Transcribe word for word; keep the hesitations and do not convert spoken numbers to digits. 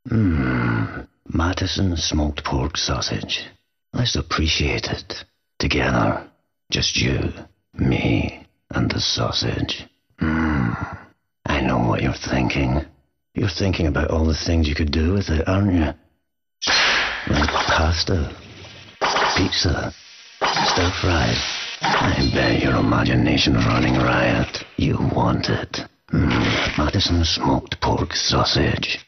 Mmm, Mattison smoked pork sausage. Let's appreciate it. Together. Just you, me, and the sausage. Mmm. I know what you're thinking. You're thinking about all the things you could do with it, aren't you? Like pasta, pizza, stir-fried. I bet your imagination's running riot. You want it. Mmm, Mattison smoked pork sausage.